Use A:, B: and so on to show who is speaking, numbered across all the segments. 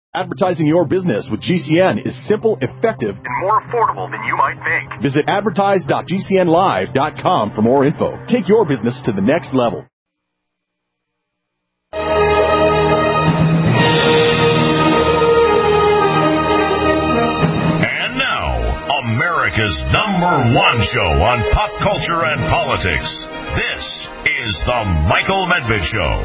A: Advertising your business with GCN is simple, effective, and more affordable than you might think. Visit advertise.gcnlive.com for more info. Take your business to the next level.
B: And now, America's #1 show on pop culture and politics. This is The Michael Medved Show.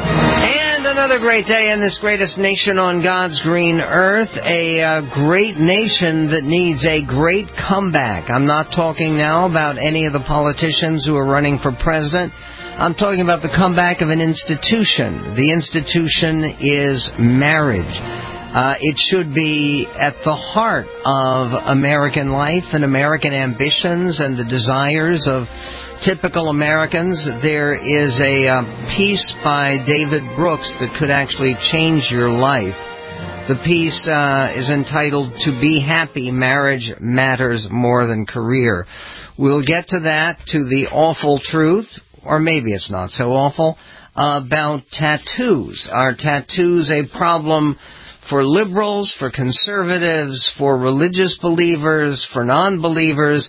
C: And another great day in this greatest nation on God's green earth, a great nation that needs a great comeback. I'm not talking now about any of the politicians who are running for president. I'm talking about the comeback of an institution. The institution is marriage. It should be at the heart of American life and American ambitions and the desires of typical Americans. There is a piece by David Brooks that could actually change your life. The piece is entitled "To Be Happy, Marriage Matters More Than Career." We'll get to that, to the awful truth, or maybe it's not so awful, about tattoos. Are tattoos a problem for liberals, for conservatives, for religious believers, for non-believers?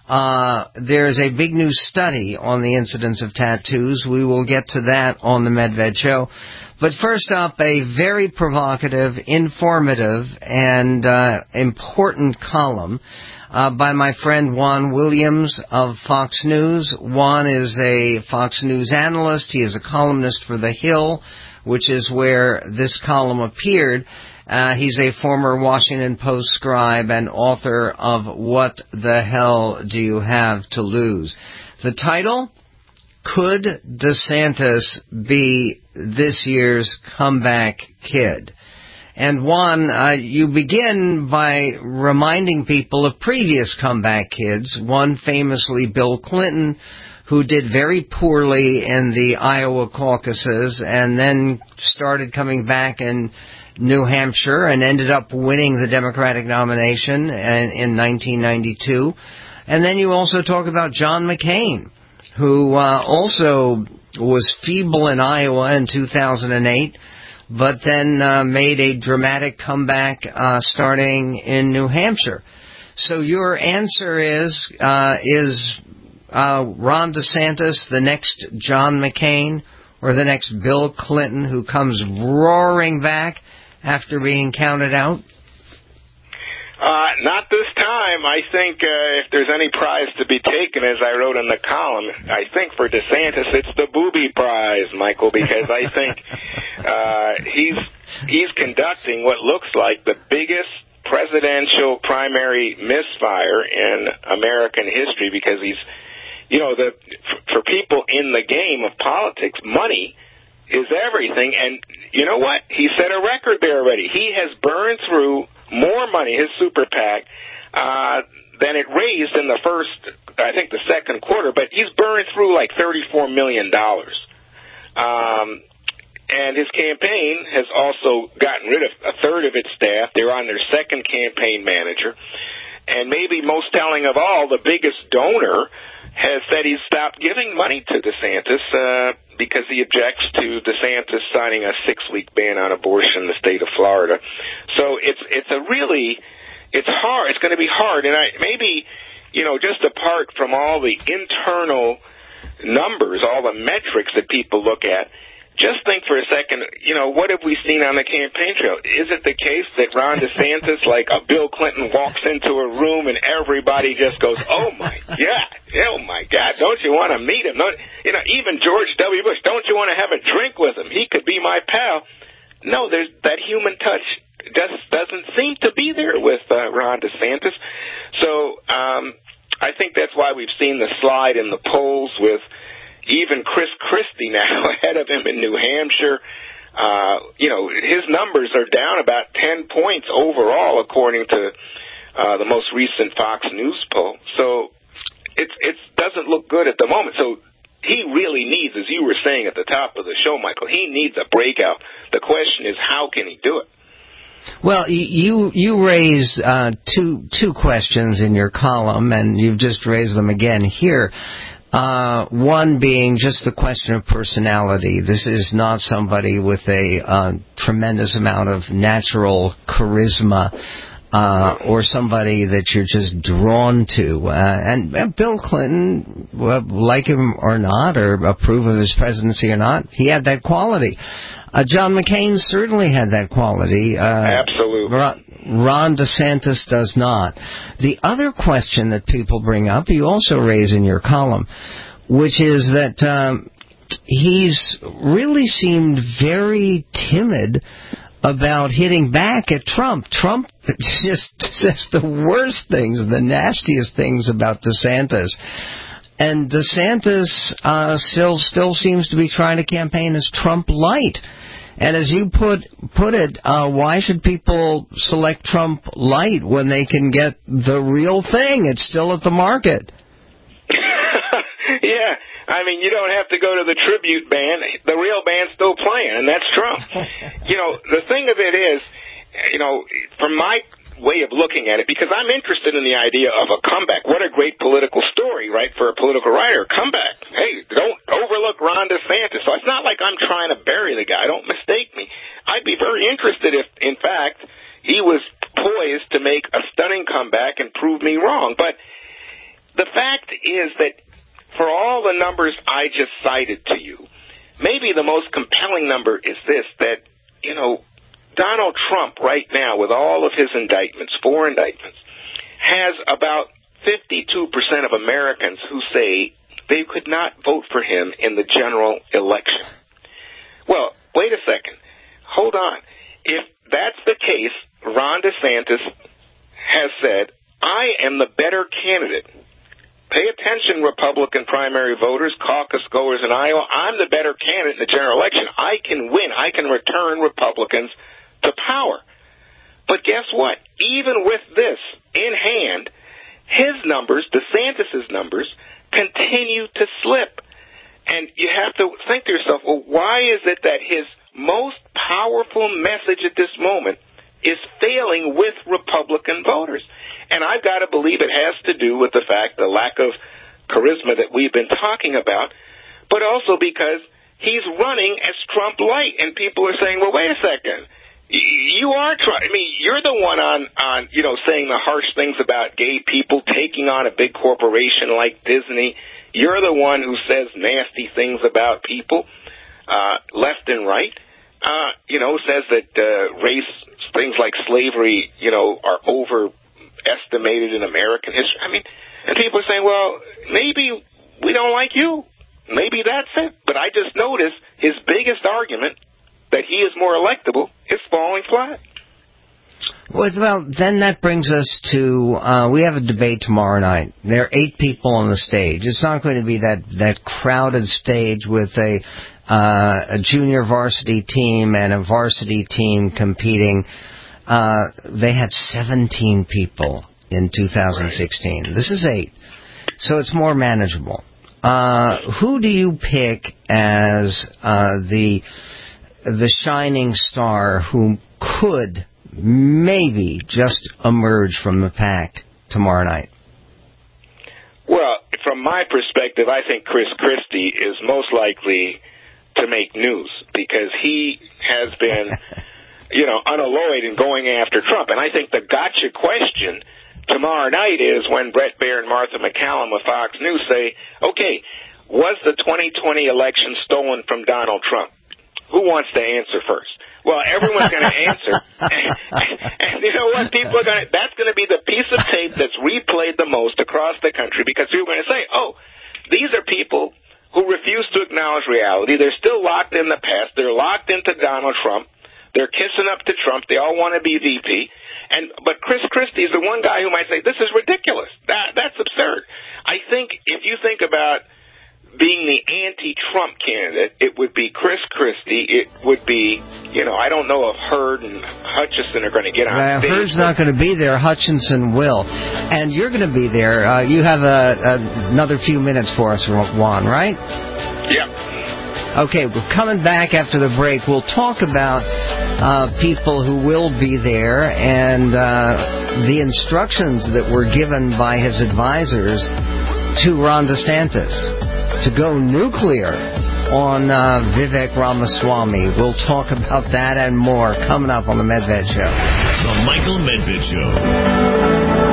C: There's a big new study on the incidence of tattoos. We will get to that on the Medved Show. But first up, a very provocative, informative, and important column by my friend Juan Williams of Fox News. Juan is a Fox News analyst. He is a columnist for The Hill, which is where this column appeared. He's a former Washington Post scribe and author of What the Hell Do You Have to Lose? The title, Could DeSantis Be This Year's Comeback Kid? And Juan, you begin by reminding people of previous comeback kids, one famously Bill Clinton, who did very poorly in the Iowa caucuses and then started coming back in New Hampshire and ended up winning the Democratic nomination in 1992. And then you also talk about John McCain, who also was feeble in Iowa in 2008, but then made a dramatic comeback starting in New Hampshire. So your answer is Ron DeSantis the next John McCain or the next Bill Clinton who comes roaring back after being counted out?
D: Not this time. I think if there's any prize to be taken, as I wrote in the column, I think for DeSantis it's the booby prize, Michael, because I think he's conducting what looks like the biggest presidential primary misfire in American history, because he's, for people in the game of politics, money is everything. And you know what? He set a record there already. He has burned through more money, his super PAC, than it raised in the the second quarter, but he's burned through like $34 million. And his campaign has also gotten rid of a third of its staff. They're on their second campaign manager. And maybe most telling of all, the biggest donor has said he's stopped giving money to DeSantis because he objects to DeSantis signing a 6-week ban on abortion in the state of Florida. So it's hard. It's going to be hard. And just apart from all the internal numbers, all the metrics that people look at, just think for a second, what have we seen on the campaign trail? Is it the case that Ron DeSantis, like a Bill Clinton, walks into a room and everybody just goes, oh my God, don't you want to meet him? Even George W. Bush, don't you want to have a drink with him? He could be my pal. No, there's that human touch just doesn't seem to be there with Ron DeSantis. So I think that's why we've seen the slide in the polls with even Chris Christie now ahead of him in New Hampshire. His numbers are down about 10 points overall, according to the most recent Fox News poll. So it doesn't look good at the moment. So he really needs, as you were saying at the top of the show, Michael, he needs a breakout. The question is, how can he do it?
C: Well, you raise two questions in your column, and you've just raised them again here. One being just the question of personality. This is not somebody with a tremendous amount of natural charisma, or somebody that you're just drawn to. And Bill Clinton, like him or not, or approve of his presidency or not, he had that quality. John McCain certainly had that quality.
D: Absolutely.
C: Ron DeSantis does not. The other question that people bring up, you also raise in your column, which is that he's really seemed very timid about hitting back at Trump. Trump just says the worst things, the nastiest things about DeSantis. And DeSantis still seems to be trying to campaign as Trump light. And as you put it, why should people select Trump light when they can get the real thing? It's still at the market.
D: Yeah. I mean, you don't have to go to the tribute band. The real band's still playing, and that's Trump. The thing of it is, from my way of looking at it, because I'm interested in the idea of a comeback. What a great political story, right, for a political writer. Comeback. Hey, don't overlook Ron DeSantis. So it's not like I'm trying to bury the guy. Don't mistake me. I'd be very interested if, in fact, he was poised to make a stunning comeback and prove me wrong. But the fact is that for all the numbers I just cited to you, maybe the most compelling number is this, that, Donald Trump right now, with all of his indictments, 4 indictments, has about 52% of Americans who say they could not vote for him in the general election. Well, wait a second. Hold on. If that's the case, Ron DeSantis has said, I am the better candidate. Pay attention, Republican primary voters, caucus goers in Iowa. I'm the better candidate in the general election. I can win. I can return Republicans to power. But guess what? Even with this in hand, his numbers, DeSantis' numbers, continue to slip. And you have to think to yourself, well, why is it that his most powerful message at this moment is failing with Republican voters? And I've got to believe it has to do with the fact, the lack of charisma that we've been talking about, but also because he's running as Trump light. And people are saying, well, wait a second. You are trying. I mean, you're the one on saying the harsh things about gay people, taking on a big corporation like Disney. You're the one who says nasty things about people, left and right. Says that race, things like slavery, are overestimated in American history. I mean, and people are saying, well, maybe we don't like you. Maybe that's it. But I just noticed his biggest argument, that he is more electable, is falling flat.
C: Well, then that brings us to, we have a debate tomorrow night. There are 8 people on the stage. It's not going to be that crowded stage with a junior varsity team and a varsity team competing. They had 17 people in 2016. Right. This is 8. So it's more manageable. Who do you pick as the shining star who could maybe just emerge from the pack tomorrow night?
D: Well, from my perspective, I think Chris Christie is most likely to make news because he has been, unalloyed in going after Trump. And I think the gotcha question tomorrow night is when Bret Baier and Martha MacCallum of Fox News say, okay, was the 2020 election stolen from Donald Trump? Who wants to answer first? Well, everyone's going to answer. And you know what? People are going to, that's going to be the piece of tape that's replayed the most across the country because people are going to say, oh, these are people who refuse to acknowledge reality. They're still locked in the past. They're locked into Donald Trump. They're kissing up to Trump. They all want to be VP. But Chris Christie is the one guy who might say, this is ridiculous. That's absurd. I think if you think about being the anti-Trump candidate, it would be Chris Christie. It would be, I don't know if Hurd and Hutchinson are going to get on stage.
C: Hurd's not going to be there. Hutchinson will. And you're going to be there. You have another few minutes for us, Juan, right?
D: Yeah.
C: Okay, we're coming back after the break. We'll talk about people who will be there and the instructions that were given by his advisors to Ron DeSantis. to go nuclear on Vivek Ramaswamy. We'll talk about that and more coming up on The Medved Show.
B: The Michael Medved Show.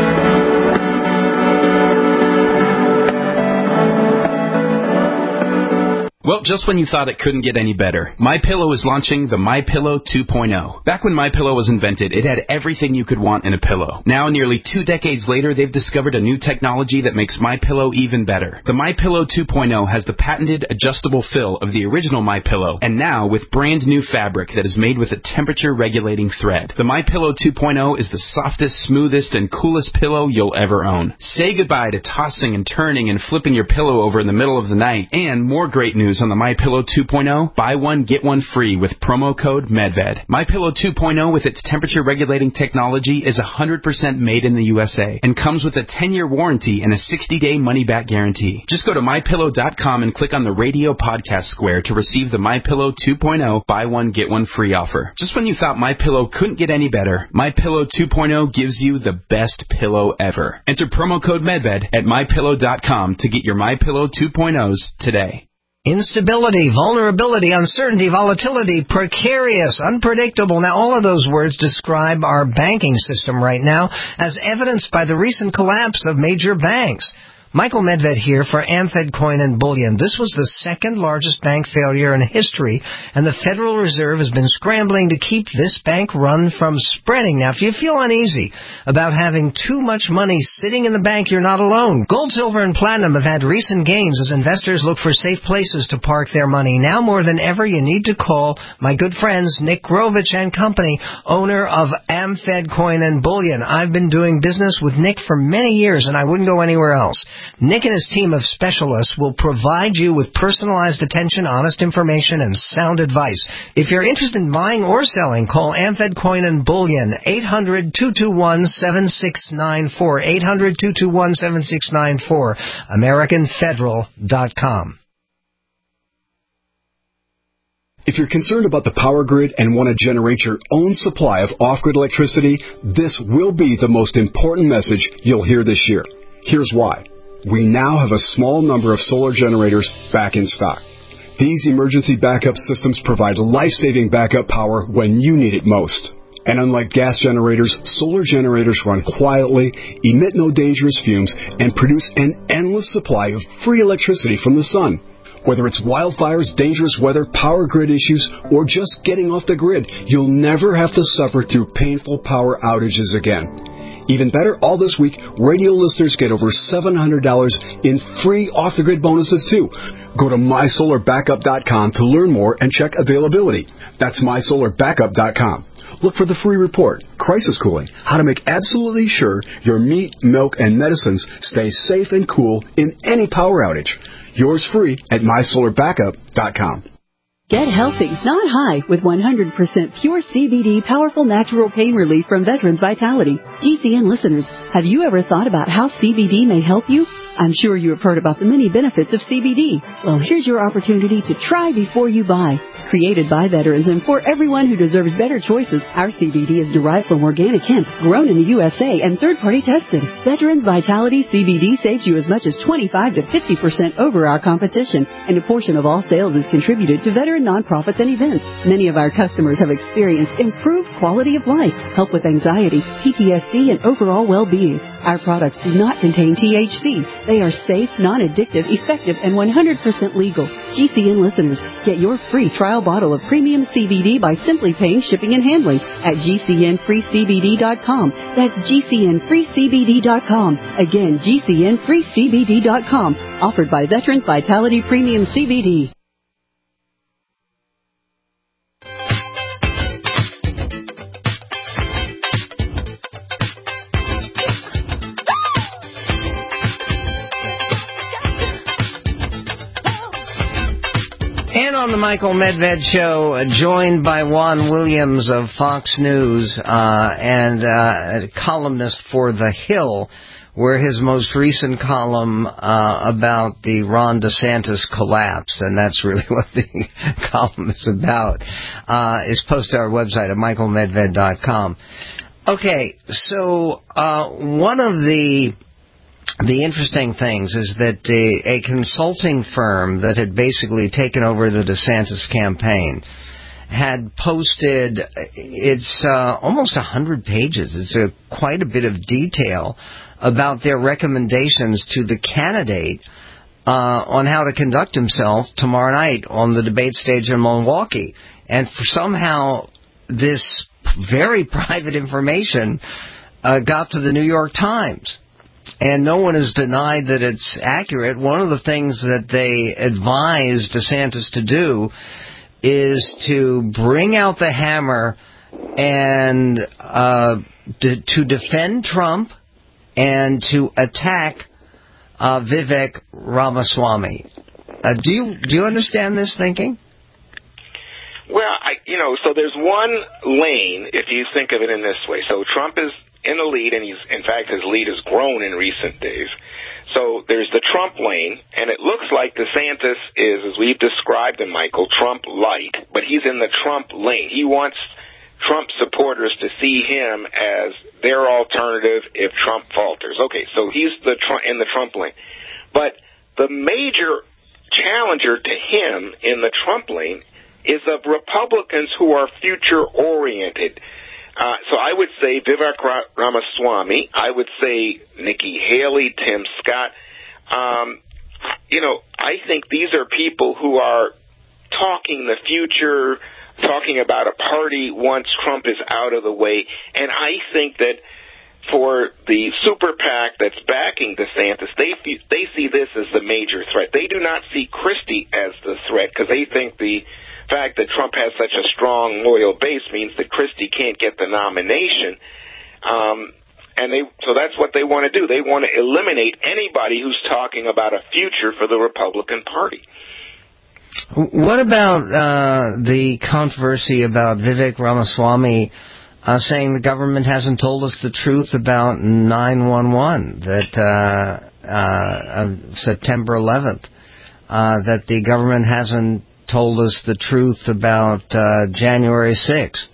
E: Well, just when you thought it couldn't get any better, MyPillow is launching the MyPillow 2.0. Back when MyPillow was invented, it had everything you could want in a pillow. Now, nearly 2 decades later, they've discovered a new technology that makes MyPillow even better. The MyPillow 2.0 has the patented adjustable fill of the original MyPillow, and now with brand new fabric that is made with a temperature-regulating thread. The MyPillow 2.0 is the softest, smoothest, and coolest pillow you'll ever own. Say goodbye to tossing and turning and flipping your pillow over in the middle of the night. And more great news on the MyPillow 2.0, buy one, get one free with promo code MedVed. MyPillow 2.0 with its temperature-regulating technology is 100% made in the USA and comes with a 10-year warranty and a 60-day money-back guarantee. Just go to MyPillow.com and click on the radio podcast square to receive the MyPillow 2.0 buy one, get one free offer. Just when you thought MyPillow couldn't get any better, MyPillow 2.0 gives you the best pillow ever. Enter promo code MedVed at MyPillow.com to get your MyPillow 2.0s today.
C: Instability, vulnerability, uncertainty, volatility, precarious, unpredictable. Now, all of those words describe our banking system right now, as evidenced by the recent collapse of major banks. Michael Medved here for Amfed Coin and Bullion. This was the second largest bank failure in history, and the Federal Reserve has been scrambling to keep this bank run from spreading. Now, if you feel uneasy about having too much money sitting in the bank, you're not alone. Gold, silver, and platinum have had recent gains as investors look for safe places to park their money. Now more than ever, you need to call my good friends Nick Grovich and Company, owner of Amfed Coin and Bullion. I've been doing business with Nick for many years, and I wouldn't go anywhere else. Nick and his team of specialists will provide you with personalized attention, honest information, and sound advice. If you're interested in buying or selling, call Amfed Coin and Bullion, 800-221-7694, 800-221-7694, AmericanFederal.com.
F: If you're concerned about the power grid and want to generate your own supply of off-grid electricity, this will be the most important message you'll hear this year. Here's why. We now have a small number of solar generators back in stock. These emergency backup systems provide life-saving backup power when you need it most. And unlike gas generators, solar generators run quietly, emit no dangerous fumes, and produce an endless supply of free electricity from the sun. Whether it's wildfires, dangerous weather, power grid issues, or just getting off the grid, you'll never have to suffer through painful power outages again. Even better, all this week, radio listeners get over $700 in free off-the-grid bonuses, too. Go to MySolarBackup.com to learn more and check availability. That's MySolarBackup.com. Look for the free report, Crisis Cooling, how to make absolutely sure your meat, milk, and medicines stay safe and cool in any power outage. Yours free at MySolarBackup.com.
G: Get healthy, not high, with 100% pure CBD powerful natural pain relief from Veterans Vitality. GCN listeners, have you ever thought about how CBD may help you? I'm sure you have heard about the many benefits of CBD. Well, here's your opportunity to try before you buy. Created by veterans and for everyone who deserves better choices, our CBD is derived from organic hemp, grown in the USA and third-party tested. Veterans Vitality CBD saves you as much as 25 to 50% over our competition, and a portion of all sales is contributed to veteran nonprofits and events. Many of our customers have experienced improved quality of life, help with anxiety, PTSD, and overall well-being. Our products do not contain THC. They are safe, non-addictive, effective, and 100% legal. GCN listeners, get your free trial bottle of premium CBD by simply paying shipping and handling at GCNFreeCBD.com. That's GCNFreeCBD.com. Again, GCNFreeCBD.com. Offered by Veterans Vitality Premium CBD.
C: And on the Michael Medved Show, joined by Juan Williams of Fox News and a columnist for The Hill, where his most recent column about the Ron DeSantis collapse, and that's really what the column is about, is posted on our website at michaelmedved.com. Okay, so one of the the interesting things is that a consulting firm that had basically taken over the DeSantis campaign had posted, it's almost 100 pages. It's quite a bit of detail about their recommendations to the candidate on how to conduct himself tomorrow night on the debate stage in Milwaukee. And somehow this very private information got to the New York Times. And no one has denied that it's accurate. One of the things that they advised DeSantis to do is to bring out the hammer and to defend Trump and to attack Vivek Ramaswamy. Do you understand this thinking?
D: Well, so there's one lane, if you think of it in this way. So Trump is in the lead, and in fact, his lead has grown in recent days. So there's the Trump lane, and it looks like DeSantis is, as we've described him, Michael, Trump light, but he's in the Trump lane. He wants Trump supporters to see him as their alternative if Trump falters. Okay, so he's in the Trump lane. But the major challenger to him in the Trump lane is of Republicans who are future-oriented. So I would say Vivek Ramaswamy. I would say Nikki Haley, Tim Scott. I think these are people who are talking the future, talking about a party once Trump is out of the way. And I think that for the super PAC that's backing DeSantis, they see this as the major threat. They do not see Christie as the threat because they think the fact that Trump has such a strong, loyal base means that Christie can't get the nomination. So that's what they want to do. They want to eliminate anybody who's talking about a future for the Republican Party.
C: What about the controversy about Vivek Ramaswamy saying the government hasn't told us the truth about 9/11, that September 11th, that the government hasn't told us the truth about January 6th.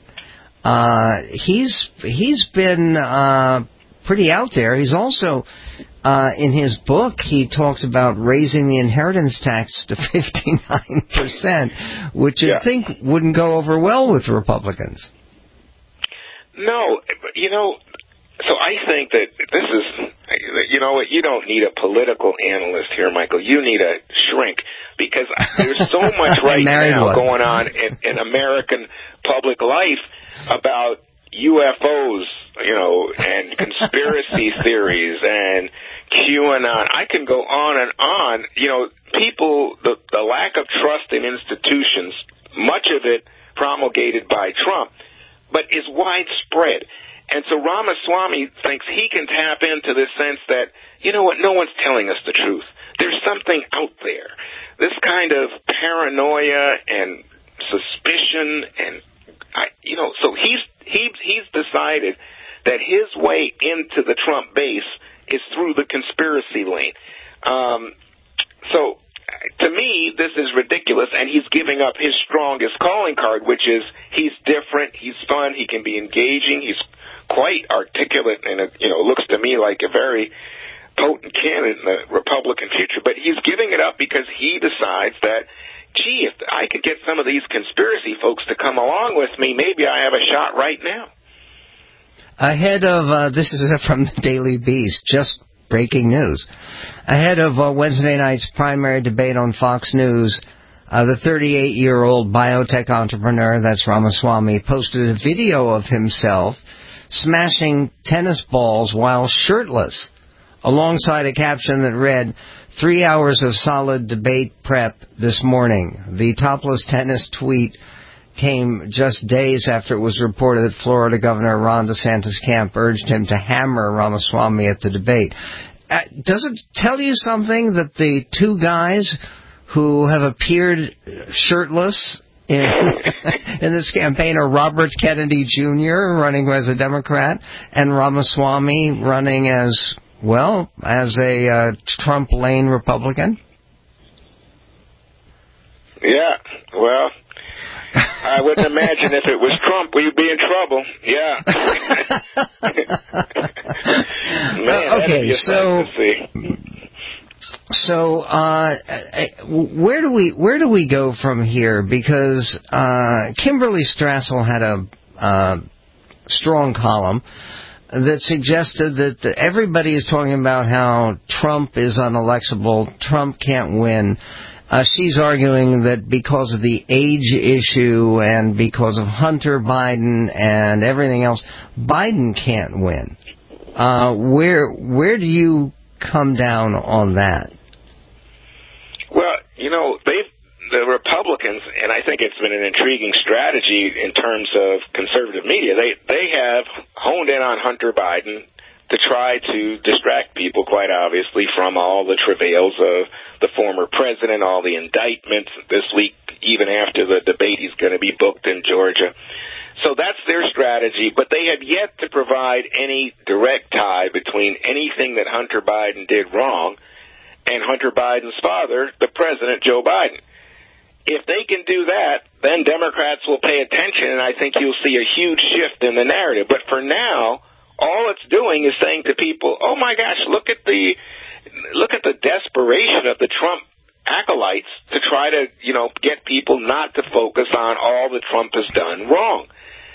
C: He's been pretty out there. He's also, in his book, he talked about raising the inheritance tax to 59%, which I think wouldn't go over well with Republicans.
D: No, so I think that this is, you don't need a political analyst here, Michael. You need a shrink, because there's so much right now going on in American public life about UFOs, and conspiracy theories and QAnon. I can go on and on. People, the lack of trust in institutions, much of it promulgated by Trump, but is widespread. And so Ramaswamy thinks he can tap into this sense that, no one's telling us the truth. There's something out there. This kind of paranoia and suspicion and, so he's decided that his way into the Trump base is through the conspiracy lane. So to me, this is ridiculous, and he's giving up his strongest calling card, which is he's different, he's fun, he can be engaging, he's quite articulate, and it looks to me like a very potent candidate in the Republican future. But he's giving it up because he decides that, gee, if I could get some of these conspiracy folks to come along with me, maybe I have a shot right now.
C: Ahead of, this is from the Daily Beast, just breaking news. Ahead of Wednesday night's primary debate on Fox News, the 38-year-old biotech entrepreneur, that's Ramaswamy, posted a video of himself smashing tennis balls while shirtless, alongside a caption that read, 3 hours of solid debate prep this morning. The topless tennis tweet came just days after it was reported that Florida Governor Ron DeSantis' camp urged him to hammer Ramaswamy at the debate. Does it tell you something that the two guys who have appeared shirtless in this campaign are Robert Kennedy Jr. running as a Democrat and Ramaswamy running as a Trump lane Republican?
D: Yeah, well, I wouldn't imagine if it was Trump, we'd be in trouble. Yeah. Man,
C: Okay, so where do we go from here? Because Kimberly Strassel had a strong column that suggested that everybody is talking about how Trump is unelectable, Trump can't win. She's arguing that because of the age issue and because of Hunter Biden and everything else, Biden can't win. Where do you come down on that?
D: Well, the Republicans, and I think it's been an intriguing strategy in terms of conservative media, they have honed in on Hunter Biden to try to distract people, quite obviously, from all the travails of the former president, all the indictments this week, even after the debate he's going to be booked in Georgia. So that's their strategy, but they have yet to provide any direct tie between anything that Hunter Biden did wrong and Hunter Biden's father, the president, Joe Biden. If they can do that, then Democrats will pay attention, and I think you'll see a huge shift in the narrative. But for now, all it's doing is saying to people, oh my gosh, look at the desperation of the Trump acolytes to try to, get people not to focus on all that Trump has done wrong.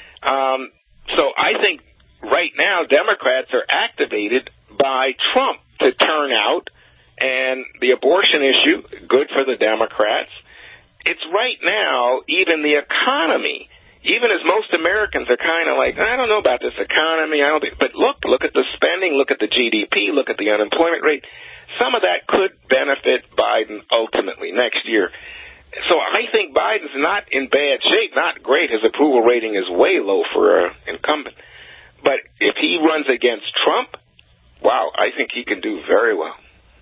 D: So I think right now Democrats are activated by Trump to turn out, and the abortion issue, good for the Democrats. It's right now, even the economy, even as most Americans are kind of like, I don't know about this economy, but look at the spending, look at the GDP, look at the unemployment rate. Some of that could benefit Biden ultimately next year. So I think Biden's not in bad shape, not great. His approval rating is way low for an incumbent. But if he runs against Trump, wow, I think he can do very well.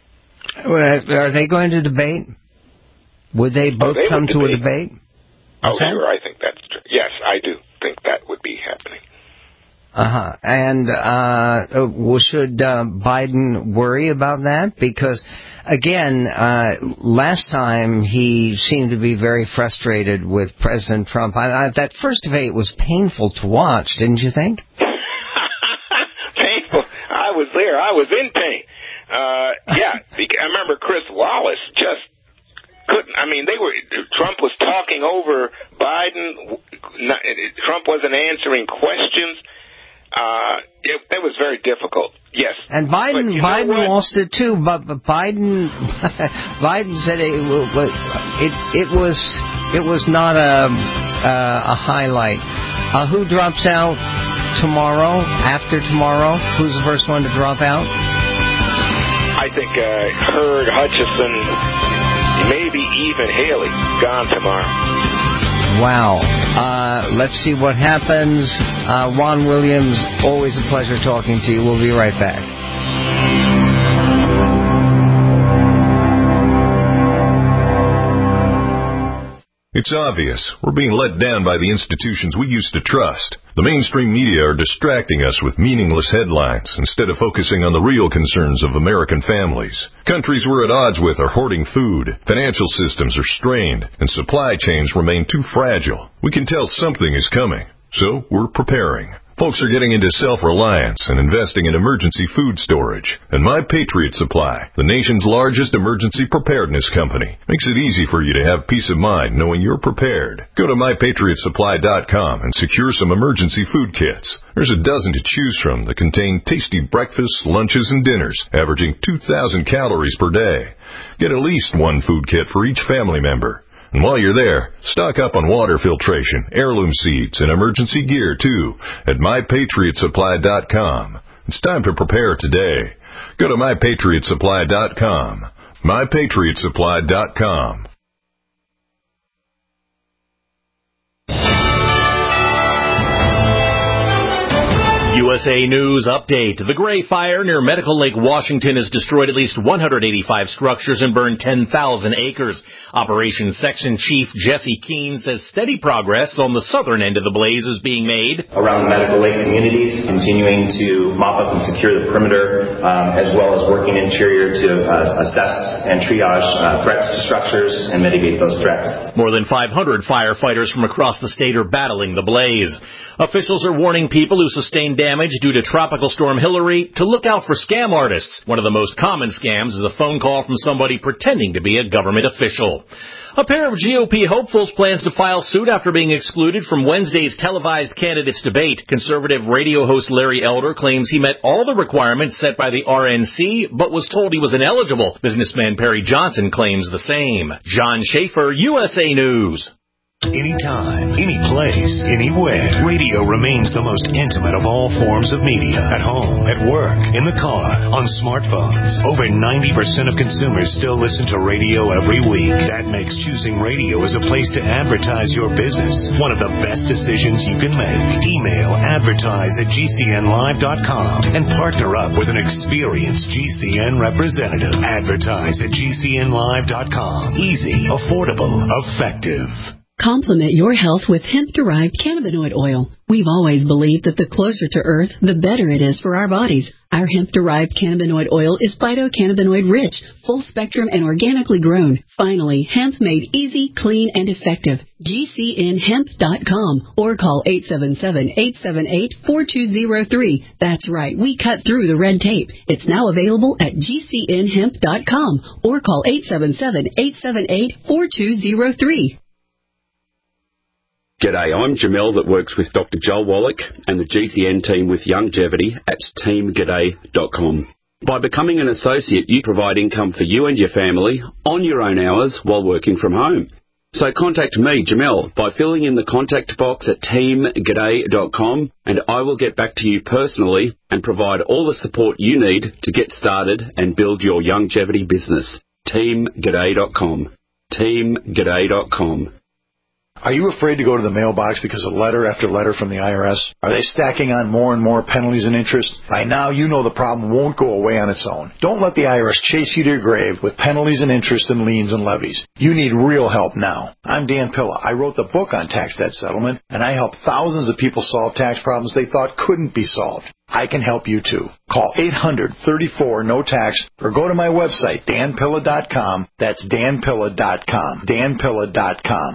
C: Are they going to debate? Would they both come to a debate?
D: Oh, sure, I think that's true. Yes, I do think that would be happening.
C: And should Biden worry about that? Because, again, last time he seemed to be very frustrated with President Trump. That first debate was painful to watch, didn't you think?
D: Painful. I was there. I was in pain. I remember Chris Wallace just couldn't. Trump was talking over Biden. Trump wasn't answering questions. It was very difficult. Yes.
C: And Biden lost it too, but Biden said it was not a highlight. Who drops out tomorrow? After tomorrow, who's the first one to drop out?
D: I think Hurd, Hutchison, maybe even Haley gone tomorrow.
C: Wow. Let's see what happens. Juan Williams, always a pleasure talking to you. We'll be right back.
B: It's obvious. We're being let down by the institutions we used to trust. The mainstream media are distracting us with meaningless headlines instead of focusing on the real concerns of American families. Countries we're at odds with are hoarding food, financial systems are strained, and supply chains remain too fragile. We can tell something is coming, so we're preparing. Folks are getting into self-reliance and investing in emergency food storage. And My Patriot Supply, the nation's largest emergency preparedness company, makes it easy for you to have peace of mind knowing you're prepared. Go to MyPatriotSupply.com and secure some emergency food kits. There's a dozen to choose from that contain tasty breakfasts, lunches, and dinners, averaging 2,000 calories per day. Get at least one food kit for each family member. And while you're there, stock up on water filtration, heirloom seeds, and emergency gear, too, at MyPatriotSupply.com. It's time to prepare today. Go to MyPatriotSupply.com. MyPatriotSupply.com.
H: USA News Update. The Gray Fire near Medical Lake, Washington has destroyed at least 185 structures and burned 10,000 acres. Operations Section Chief Jesse Keene says steady progress on the southern end of the blaze is being made.
I: Around the Medical Lake communities, continuing to mop up and secure the perimeter, as well as working interior to assess and triage threats to structures and mitigate those threats.
H: More than 500 firefighters from across the state are battling the blaze. Officials are warning people who sustain damage damage due to Tropical Storm Hillary to look out for scam artists. One of the most common scams is a phone call from somebody pretending to be a government official. A pair of GOP hopefuls plans to file suit after being excluded from Wednesday's televised candidates debate. Conservative radio host Larry Elder claims he met all the requirements set by the RNC, but was told he was ineligible. Businessman Perry Johnson claims the same. John Schaefer, USA News.
J: Anytime, any place, anywhere, radio remains the most intimate of all forms of media. At home, at work, in the car, on smartphones. Over 90% of consumers still listen to radio every week. That makes choosing radio as a place to advertise your business one of the best decisions you can make. Email advertise@gcnlive.com and partner up with an experienced GCN representative. Advertise@gcnlive.com. Easy, affordable, effective.
G: Complement your health with hemp-derived cannabinoid oil. We've always believed that the closer to Earth, the better it is for our bodies. Our hemp-derived cannabinoid oil is phytocannabinoid-rich, full-spectrum, and organically grown. Finally, hemp made easy, clean, and effective. GCNhemp.com or call 877-878-4203. That's right, we cut through the red tape. It's now available at GCNhemp.com or call 877-878-4203.
K: G'day, I'm Jamel that works with Dr. Joel Wallach and the GCN team with Longevity at teamg'day.com. By becoming an associate, you provide income for you and your family on your own hours while working from home. So contact me, Jamel, by filling in the contact box at teamg'day.com and I will get back to you personally and provide all the support you need to get started and build your longevity business. teamg'day.com. teamg'day.com.
L: Are you afraid to go to the mailbox because of letter after letter from the IRS? Are they stacking on more and more penalties and interest? By now, you know the problem won't go away on its own. Don't let the IRS chase you to your grave with penalties and interest and liens and levies. You need real help now. I'm Dan Pilla. I wrote the book on tax debt settlement, and I help thousands of people solve tax problems they thought couldn't be solved. I can help you too. Call 800-34-NO-TAX or go to my website, danpilla.com. That's danpilla.com. danpilla.com.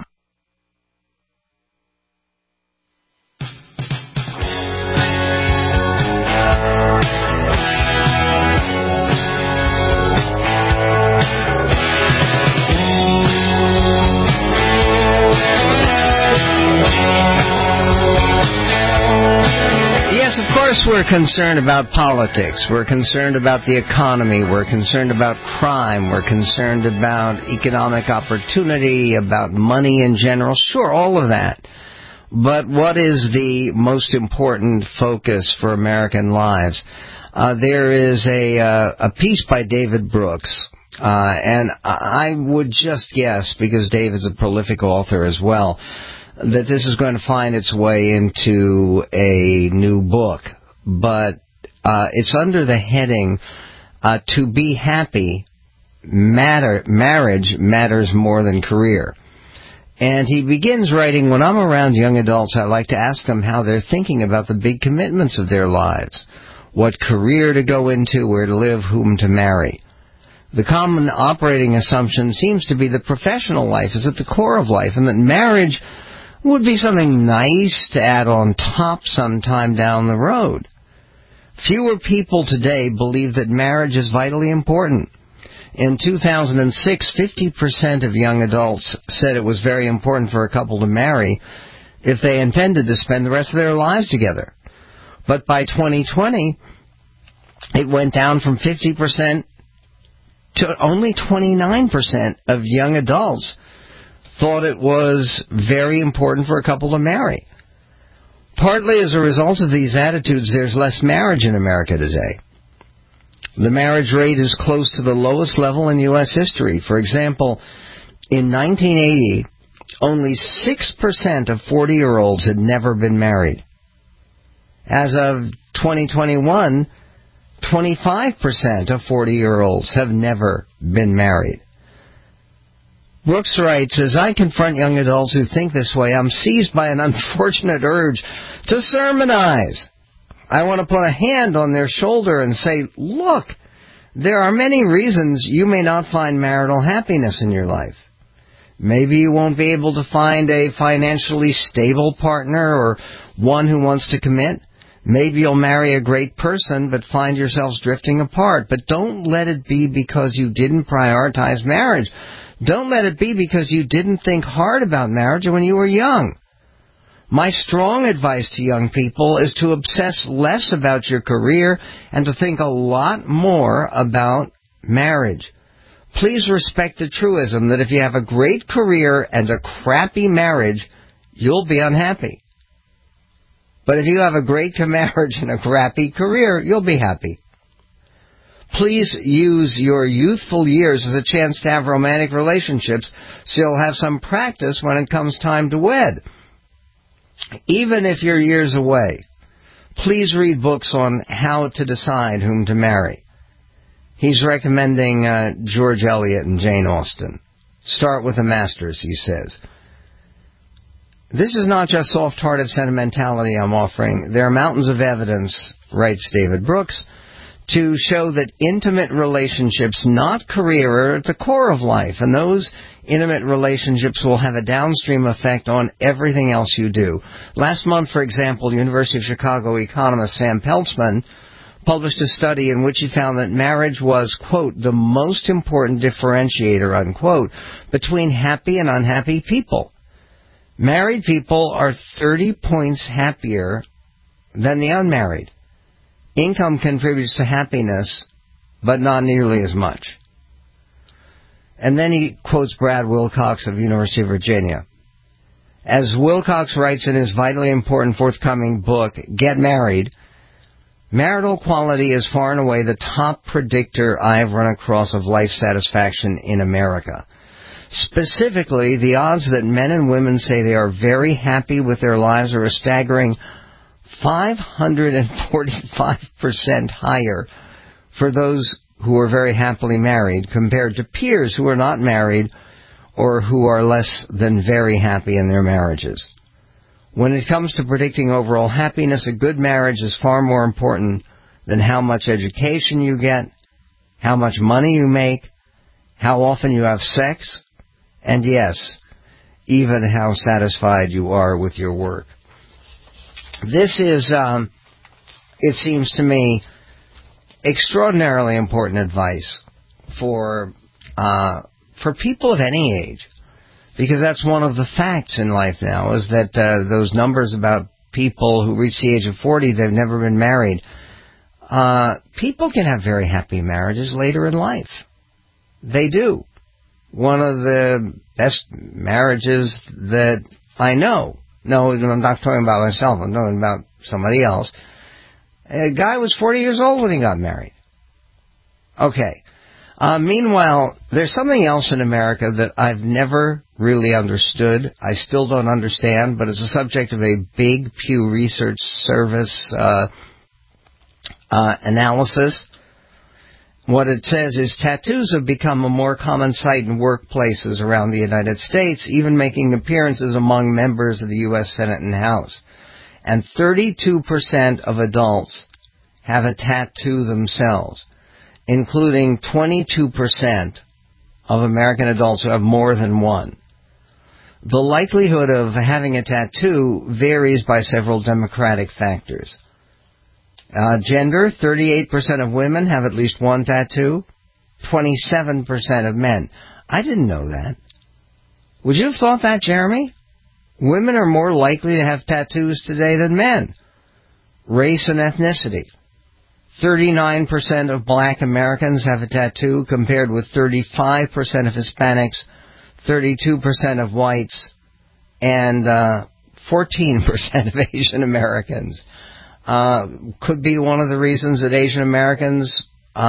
C: Yes, of course we're concerned about politics. We're concerned about the economy. We're concerned about crime. We're concerned about economic opportunity, about money in general. Sure, all of that. But what is the most important focus for American lives? There is a piece by David Brooks, and I would just guess, because David's a prolific author as well, that this is going to find its way into a new book. But it's under the heading, To Be Happy, Marriage Matters More Than Career. And he begins writing, when I'm around young adults, I like to ask them how they're thinking about the big commitments of their lives. What career to go into, where to live, whom to marry. The common operating assumption seems to be that professional life is at the core of life, and that marriage would be something nice to add on top sometime down the road. Fewer people today believe that marriage is vitally important. In 2006, 50% of young adults said it was very important for a couple to marry if they intended to spend the rest of their lives together. But by 2020, it went down from 50% to only 29% of young adults thought it was very important for a couple to marry. Partly as a result of these attitudes, there's less marriage in America today. The marriage rate is close to the lowest level in U.S. history. For example, in 1980, only 6% of 40-year-olds had never been married. As of 2021, 25% of 40-year-olds have never been married. Brooks writes, as I confront young adults who think this way, I'm seized by an unfortunate urge to sermonize. I want to put a hand on their shoulder and say, look, there are many reasons you may not find marital happiness in your life. Maybe you won't be able to find a financially stable partner or one who wants to commit. Maybe you'll marry a great person, but find yourselves drifting apart. But don't let it be because you didn't prioritize marriage. Don't let it be because you didn't think hard about marriage when you were young. My strong advice to young people is to obsess less about your career and to think a lot more about marriage. Please respect the truism that if you have a great career and a crappy marriage, you'll be unhappy. But if you have a great marriage and a crappy career, you'll be happy. Please use your youthful years as a chance to have romantic relationships so you'll have some practice when it comes time to wed. Even if you're years away, please read books on how to decide whom to marry. He's recommending George Eliot and Jane Austen. Start with a master's, he says. This is not just soft-hearted sentimentality I'm offering. There are mountains of evidence, writes David Brooks, to show that intimate relationships, not career, are at the core of life, and those intimate relationships will have a downstream effect on everything else you do. Last month, for example, University of Chicago economist Sam Peltzman published a study in which he found that marriage was, quote, the most important differentiator, unquote, between happy and unhappy people. Married people are 30 points happier than the unmarried. Income contributes to happiness, but not nearly as much. And then he quotes Brad Wilcox of University of Virginia. As Wilcox writes in his vitally important forthcoming book, Get Married, marital quality is far and away the top predictor I have run across of life satisfaction in America. Specifically, the odds that men and women say they are very happy with their lives are a staggering 545% higher for those who are very happily married compared to peers who are not married or who are less than very happy in their marriages. When it comes to predicting overall happiness, a good marriage is far more important than how much education you get, how much money you make, how often you have sex, and yes, even how satisfied you are with your work. This is, it seems to me, extraordinarily important advice for people of any age, because that's one of the facts in life now, is that those numbers about people who reach the age of 40, they've never been married. People can have very happy marriages later in life. They do. One of the best marriages that I know, no, I'm not talking about myself, I'm talking about somebody else. A guy was 40 years old when he got married. Okay. Meanwhile, there's something else in America that I've never really understood. I still don't understand, but it's a subject of a big Pew Research Service analysis. What it says is tattoos have become a more common sight in workplaces around the United States, even making appearances among members of the U.S. Senate and House. And 32% of adults have a tattoo themselves, including 22% of American adults who have more than one. The likelihood of having a tattoo varies by several demographic factors. Gender, 38% of women have at least one tattoo, 27% of men. I didn't know that. Would you have thought that, Jeremy? Women are more likely to have tattoos today than men. Race and ethnicity. 39% of black Americans have a tattoo, compared with 35% of Hispanics, 32% of whites, and 14% of Asian Americans. Could be one of the reasons that Asian Americans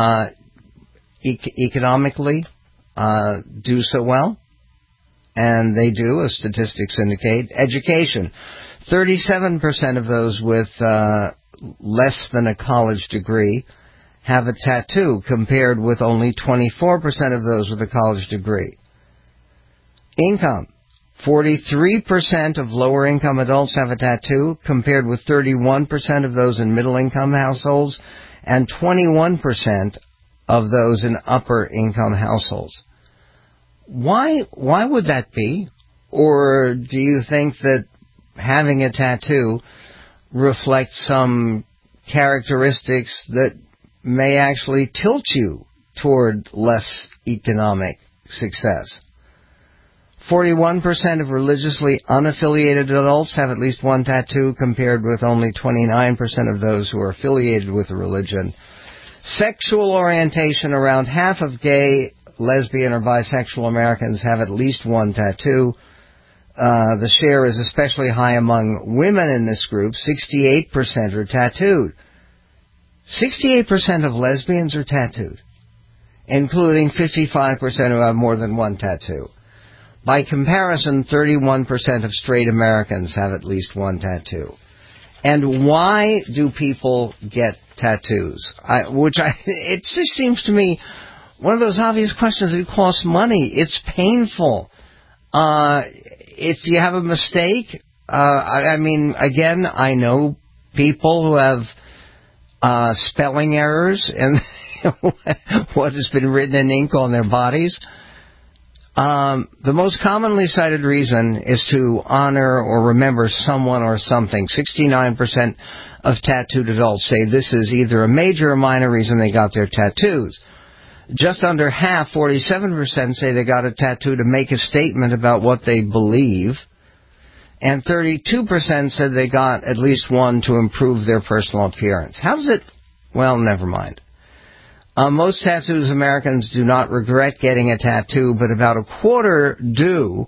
C: economically do so well. And they do, as statistics indicate. Education. 37% of those with less than a college degree have a tattoo, compared with only 24% of those with a college degree. Income. 43% of lower-income adults have a tattoo, compared with 31% of those in middle-income households and 21% of those in upper-income households. Why would that be? Or do you think that having a tattoo reflects some characteristics that may actually tilt you toward less economic success. 41% of religiously unaffiliated adults have at least one tattoo, compared with only 29% of those who are affiliated with a religion. Sexual orientation: around half of gay, lesbian, or bisexual Americans have at least one tattoo. The share is especially high among women in this group. 68% are tattooed. 68% of lesbians are tattooed, including 55% who have more than one tattoo. By comparison, 31% of straight Americans have at least one tattoo. And why do people get tattoos? It just seems to me one of those obvious questions. It costs money. It's painful. If you have a mistake, again, I know people who have spelling errors and what has been written in ink on their bodies. The most commonly cited reason is to honor or remember someone or something. 69% of tattooed adults say this is either a major or minor reason they got their tattoos. Just under half, 47%, say they got a tattoo to make a statement about what they believe. And 32% said they got at least one to improve their personal appearance. How does it? Well, never mind. Most tattoos Americans do not regret getting a tattoo, but about a quarter do.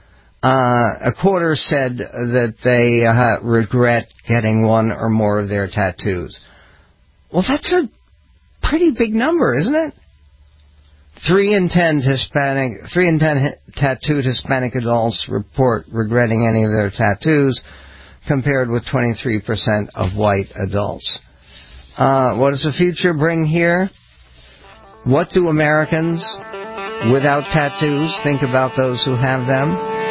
C: A quarter said that they regret getting one or more of their tattoos. Well, that's a pretty big number, isn't it? 3 in 10 tattooed Hispanic adults report regretting any of their tattoos, compared with 23% of white adults. What does the future bring here? What do Americans without tattoos think about those who have them?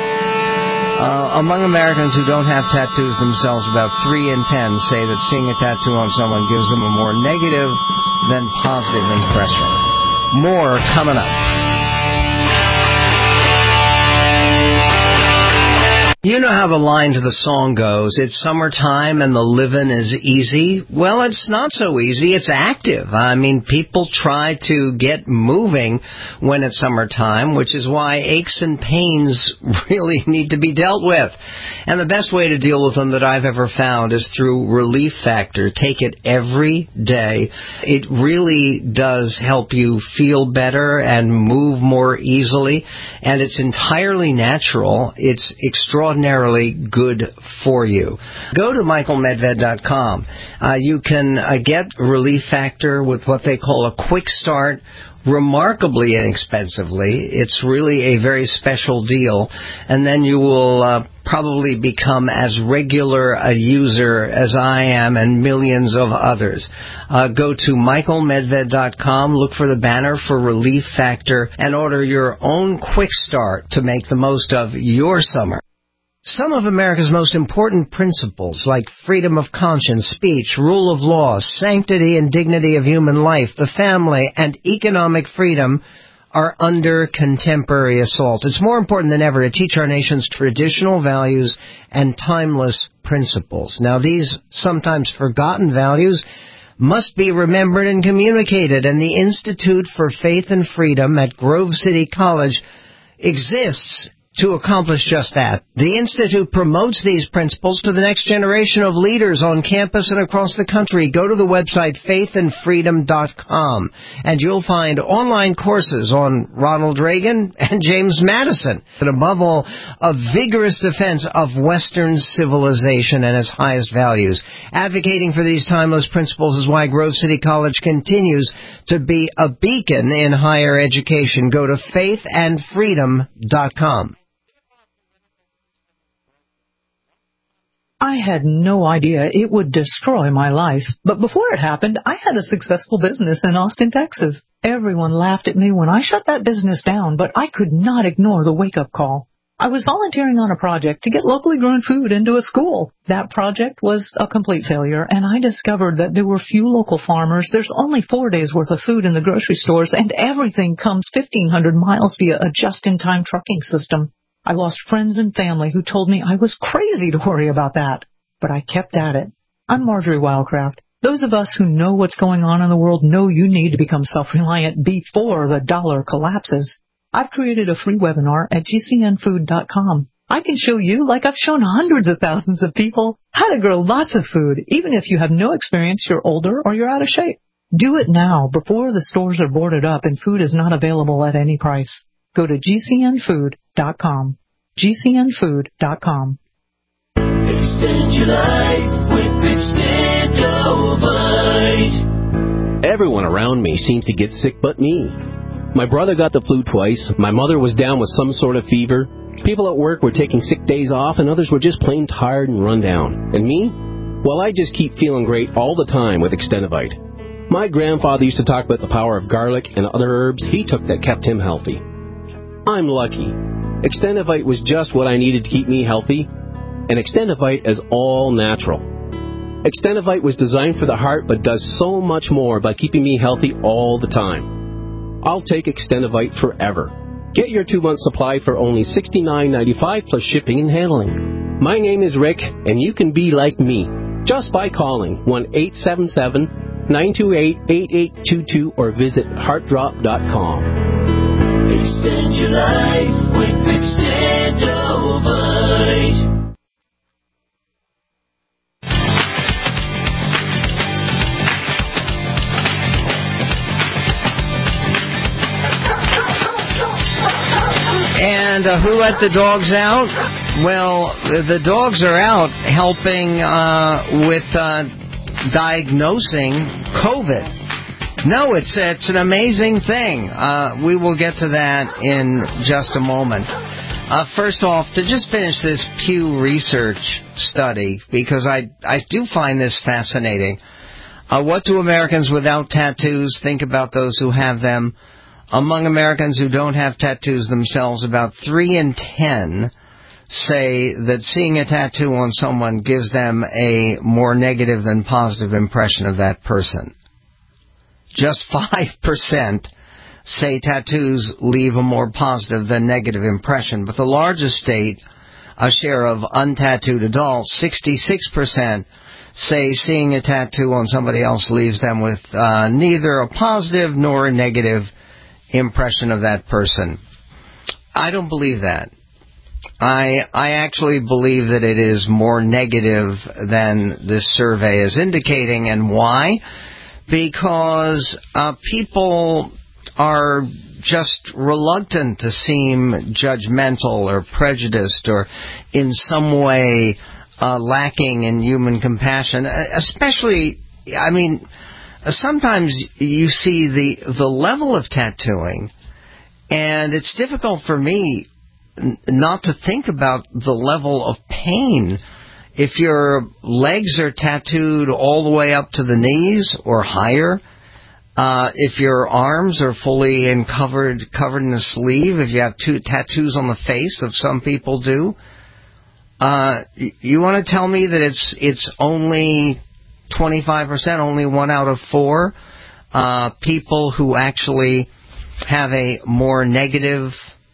C: Among Americans who don't have tattoos themselves, about 3 in 10 say that seeing a tattoo on someone gives them a more negative than positive impression. More coming up. You know how the line to the song goes, it's summertime and the living is easy. Well, it's not so easy, it's active. People try to get moving when it's summertime, which is why aches and pains really need to be dealt with. And the best way to deal with them that I've ever found is through Relief Factor. Take it every day. It really does help you feel better and move more easily. And it's entirely natural. It's extraordinarily good for you. Go to michaelmedved.com. You can get Relief Factor with what they call a quick start, remarkably inexpensively. It's really a very special deal. And then you will probably become as regular a user as I am and millions of others. Go to michaelmedved.com, look for the banner for Relief Factor, and order your own quick start to make the most of your summer. Some of America's most important principles, like freedom of conscience, speech, rule of law, sanctity and dignity of human life, the family, and economic freedom, are under contemporary assault. It's more important than ever to teach our nation's traditional values and timeless principles. Now, these sometimes forgotten values must be remembered and communicated, and the Institute for Faith and Freedom at Grove City College exists to accomplish just that. The Institute promotes these principles to the next generation of leaders on campus and across the country. Go to the website faithandfreedom.com and you'll find online courses on Ronald Reagan and James Madison. And above all, a vigorous defense of Western civilization and its highest values. Advocating for these timeless principles is why Grove City College continues to be a beacon in higher education. Go to faithandfreedom.com.
M: I had no idea it would destroy my life. But before it happened, I had a successful business in Austin, Texas. Everyone laughed at me when I shut that business down, but I could not ignore the wake-up call. I was volunteering on a project to get locally grown food into a school. That project was a complete failure, and I discovered that there were few local farmers. There's only 4 days' worth of food in the grocery stores, and everything comes 1,500 miles via a just-in-time trucking system. I lost friends and family who told me I was crazy to worry about that. But I kept at it. I'm Marjorie Wildcraft. Those of us who know what's going on in the world know you need to become self-reliant before the dollar collapses. I've created a free webinar at gcnfood.com. I can show you, like I've shown hundreds of thousands of people, how to grow lots of food, even if you have no experience, you're older, or you're out of shape. Do it now before the stores are boarded up and food is not available at any price. Go to gcnfood.com. gcnfood.com.
N: Extend your life with Extendovite.
O: Everyone around me seems to get sick but me. My brother got the flu twice. My mother was down with some sort of fever. People at work were taking sick days off, and others were just plain tired and run down. And me? Well, I just keep feeling great all the time with Extendovite. My grandfather used to talk about the power of garlic and other herbs he took that kept him healthy. I'm lucky. Extendovite was just what I needed to keep me healthy, and Extendovite is all natural. Extendovite was designed for the heart but does so much more by keeping me healthy all the time. I'll take Extendovite forever. Get your 2-month supply for only $69.95 plus shipping and handling. My name is Rick, and you can be like me just by calling 1-877-928-8822 or visit heartdrop.com.
N: Extend your life with Extendovite.
C: And who let the dogs out? Well, the dogs are out helping with diagnosing COVID. No, it's an amazing thing. We will get to that in just a moment. First off, to just finish this Pew Research study, because I do find this fascinating. What do Americans without tattoos think about those who have them? Among Americans who don't have tattoos themselves, about 3 in 10 say that seeing a tattoo on someone gives them a more negative than positive impression of that person. Just 5% say tattoos leave a more positive than negative impression. But the largest state, a share of untattooed adults, 66%, say seeing a tattoo on somebody else leaves them with neither a positive nor a negative impression of that person. I don't believe that. I actually believe that it is more negative than this survey is indicating. And why? Because people are just reluctant to seem judgmental or prejudiced or in some way lacking in human compassion. Especially, I mean, sometimes you see the level of tattooing, and it's difficult for me not to think about the level of pain. If your legs are tattooed all the way up to the knees or higher, if your arms are fully covered in a sleeve, if you have 2 tattoos on the face, as some people do, you want to tell me that it's only 25%, only 1 out of 4 people who actually have a more negative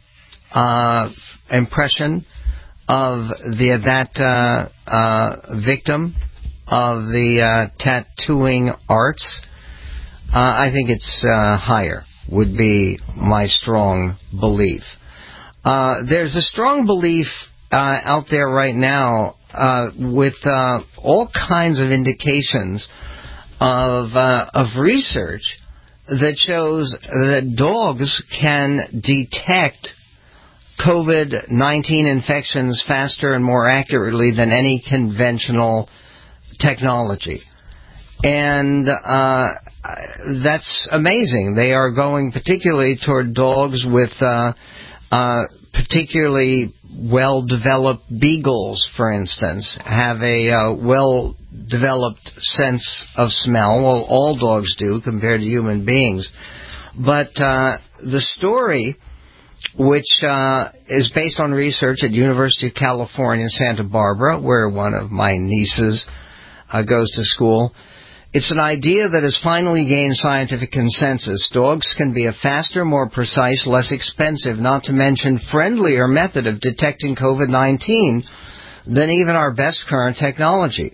C: impression of that victim of the tattooing arts? I think it's higher, would be my strong belief. There's a strong belief out there right now with all kinds of indications of research that shows that dogs can detect COVID-19 infections faster and more accurately than any conventional technology. And that's amazing. They are going particularly toward dogs with particularly well-developed beagles, for instance, have a well-developed sense of smell. Well, all dogs do compared to human beings. But the story, which is based on research at University of California, Santa Barbara, where one of my nieces goes to school. It's an idea that has finally gained scientific consensus. Dogs can be a faster, more precise, less expensive, not to mention friendlier method of detecting COVID-19 than even our best current technology.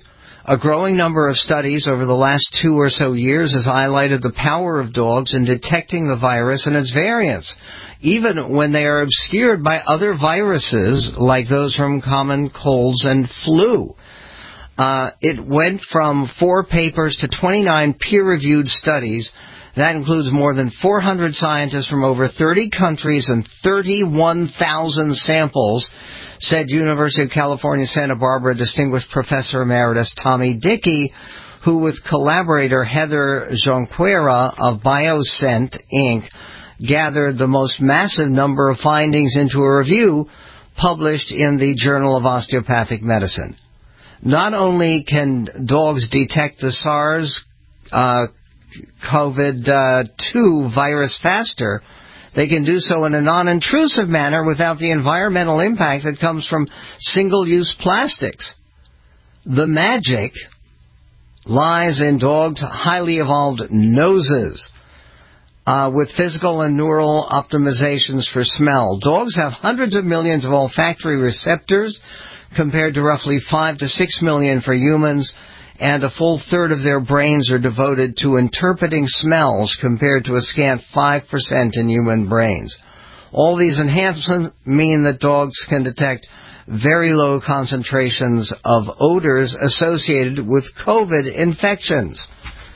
C: A growing number of studies over the last 2 or so years has highlighted the power of dogs in detecting the virus and its variants, even when they are obscured by other viruses like those from common colds and flu. It went from 4 papers to 29 peer-reviewed studies. That includes more than 400 scientists from over 30 countries and 31,000 samples, said University of California, Santa Barbara Distinguished Professor Emeritus Tommy Dickey, who with collaborator Heather Jonquera of BioScent, Inc., gathered the most massive number of findings into a review published in the Journal of Osteopathic Medicine. Not only can dogs detect the SARS-CoV-2 virus faster, they can do so in a non-intrusive manner without the environmental impact that comes from single-use plastics. The magic lies in dogs' highly evolved noses, with physical and neural optimizations for smell. Dogs have hundreds of millions of olfactory receptors compared to roughly 5 to 6 million for humans, and a full third of their brains are devoted to interpreting smells compared to a scant 5% in human brains. All these enhancements mean that dogs can detect very low concentrations of odors associated with COVID infections.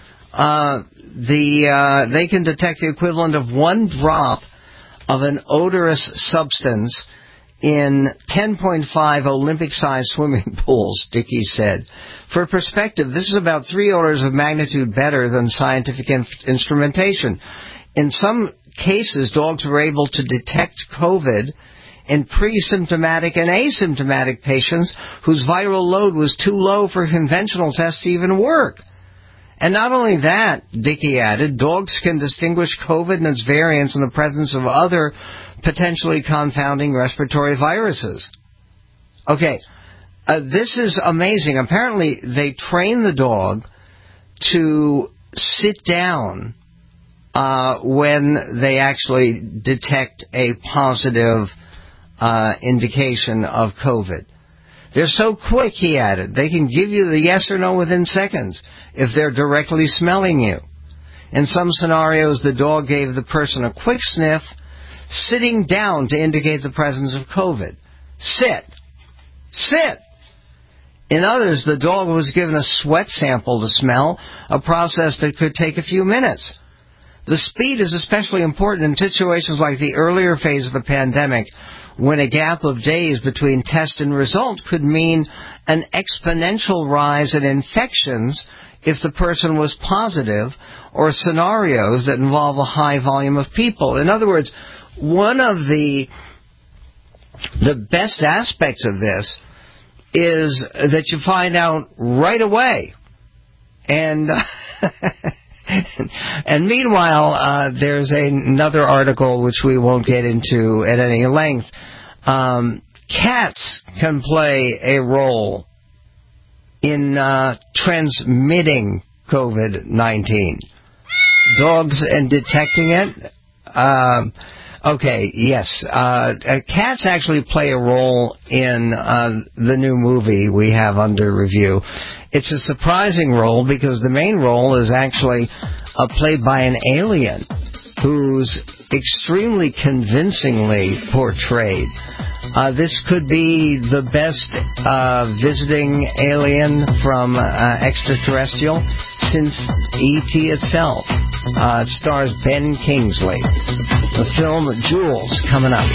C: They can detect the equivalent of 1 drop of an odorous substance in 10.5 Olympic-sized swimming pools, Dickey said. For perspective, this is about 3 orders of magnitude better than scientific instrumentation. In some cases, dogs were able to detect COVID in pre-symptomatic and asymptomatic patients whose viral load was too low for conventional tests to even work. And not only that, Dickey added, dogs can distinguish COVID and its variants in the presence of other potentially confounding respiratory viruses. Okay, this is amazing. Apparently, they train the dog to sit down when they actually detect a positive indication of COVID. They're so quick, he added. They can give you the yes or no within seconds if they're directly smelling you. In some scenarios, the dog gave the person a quick sniff, sitting down to indicate the presence of COVID. Sit. Sit. In others, the dog was given a sweat sample to smell, a process that could take a few minutes. The speed is especially important in situations like the earlier phase of the pandemic, when a gap of days between test and result could mean an exponential rise in infections if the person was positive, or scenarios that involve a high volume of people. In other words, one of the best aspects of this is that you find out right away. And and meanwhile, there's another article which we won't get into at any length. Cats can play a role in transmitting COVID-19. Dogs and detecting it. Okay, yes. Cats actually play a role in the new movie we have under review. It's a surprising role because the main role is actually played by an alien who's extrememly convincingly portrayed. This could be the best visiting alien from extraterrestrial since E.T. itself. It stars Ben Kingsley. The film Jules coming up.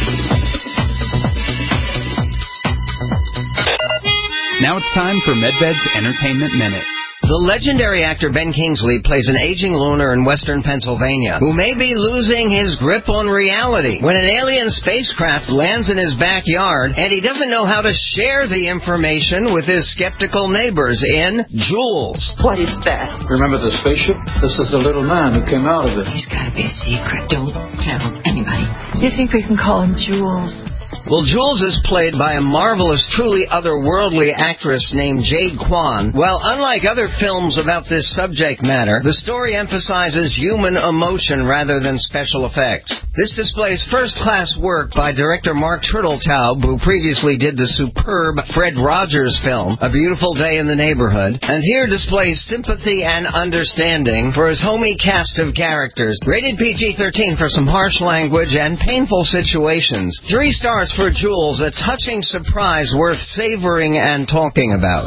E: Now it's time for MedBed's Entertainment Minute.
C: The legendary actor Ben Kingsley plays an aging loner in western Pennsylvania who may be losing his grip on reality when an alien spacecraft lands in his backyard and he doesn't know how to share the information with his skeptical neighbors in Jules.
P: What is that?
Q: Remember the spaceship? This is the little man who came out of it.
P: He's got to be a secret. Don't tell anybody. You think we can call him Jules?
C: Well, Jules is played by a marvelous, truly otherworldly actress named Jade Kwan. Well, unlike other films about this subject matter, the story emphasizes human emotion rather than special effects. This displays first-class work by director Mark Turteltaub, who previously did the superb Fred Rogers film, A Beautiful Day in the Neighborhood, and here displays sympathy and understanding for his homey cast of characters. Rated PG-13 for some harsh language and painful situations. 3 stars for Jules, a touching surprise worth savoring and talking about.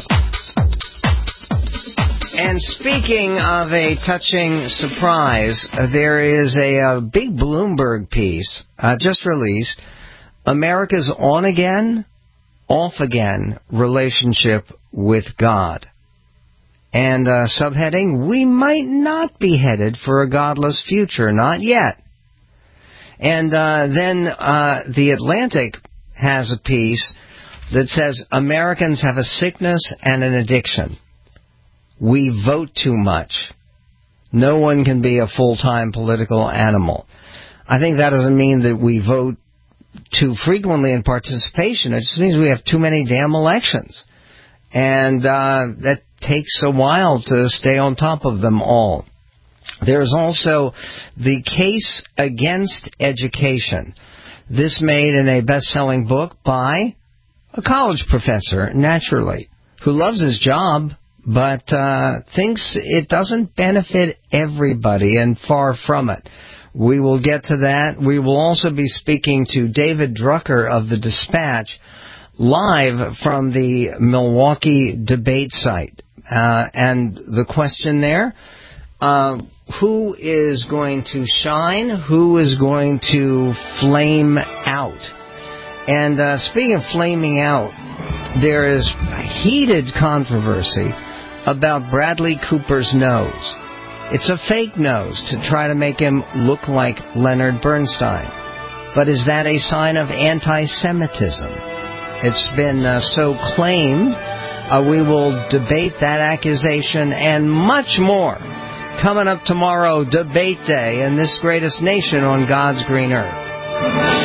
C: And speaking of a touching surprise, there is a big Bloomberg piece just released, America's on-again, off-again relationship with God. And subheading, we might not be headed for a godless future, not yet. And then The Atlantic has a piece that says Americans have a sickness and an addiction. We vote too much. No one can be a full-time political animal. I think that doesn't mean that we vote too frequently in participation. It just means we have too many damn elections. And that takes a while to stay on top of them all. There's also The Case Against Education. This made in a best-selling book by a college professor, naturally, who loves his job, but thinks it doesn't benefit everybody, and far from it. We will get to that. We will also be speaking to David Drucker of the Dispatch, live from the Milwaukee debate site. And the question there, who is going to shine? Who is going to flame out? And speaking of flaming out, there is heated controversy about Bradley Cooper's nose. It's a fake nose to try to make him look like Leonard Bernstein. But is that a sign of anti-Semitism? It's been so claimed. We will debate that accusation and much more. Coming up tomorrow, Debate Day in this greatest nation on God's green earth.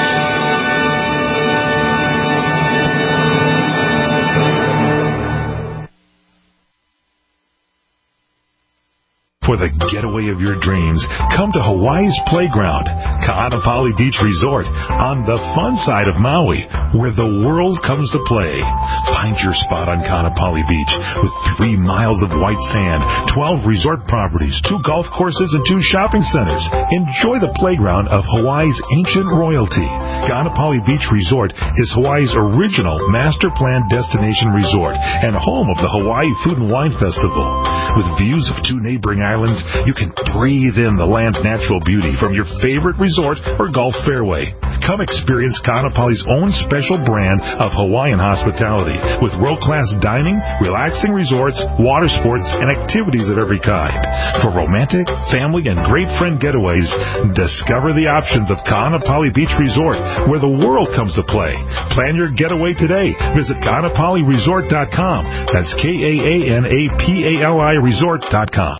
P: For the getaway of your dreams, come to Hawaii's Playground, Ka'anapali Beach Resort, on the fun side of Maui, where the world comes to play. Find your spot on Ka'anapali Beach with 3 miles of white sand, 12 resort properties, 2 golf courses, and 2 shopping centers. Enjoy the playground of Hawaii's ancient royalty. Ka'anapali Beach Resort is Hawaii's original master plan destination resort and home of the Hawaii Food and Wine Festival. With views of 2 neighboring islands, you can breathe in the land's natural beauty from your favorite resort or golf fairway. Come experience Ka'anapali's own special brand of Hawaiian hospitality with world-class dining, relaxing resorts, water sports, and activities of every kind. For romantic, family, and great friend getaways, discover the options of Ka'anapali Beach Resort, where the world comes to play. Plan your getaway today. Visit Ka'anapaliResort.com. That's KAANAPALI Resort.com.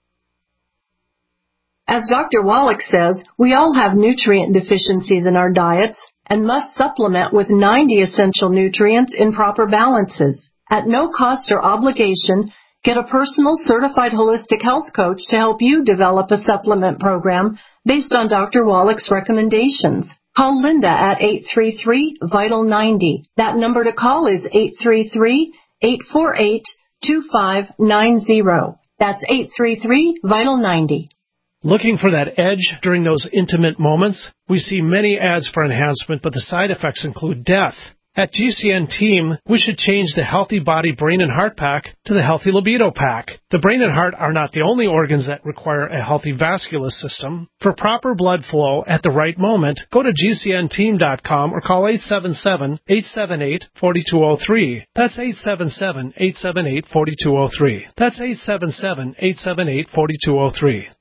R: As Dr. Wallach says, we all have nutrient deficiencies in our diets and must supplement with 90 essential nutrients in proper balances. At no cost or obligation, get a personal certified holistic health coach to help you develop a supplement program based on Dr. Wallach's recommendations. Call Linda at 833-VITAL-90. That number to call is 833-848-2590. That's 833-VITAL-90.
S: Looking for that edge during those intimate moments? We see many ads for enhancement, but the side effects include death. At GCN Team, we should change the Healthy Body Brain and Heart Pack to the Healthy Libido Pack. The brain and heart are not the only organs that require a healthy vascular system. For proper blood flow at the right moment, go to GCNteam.com or call 877-878-4203. That's 877-878-4203. That's 877-878-4203.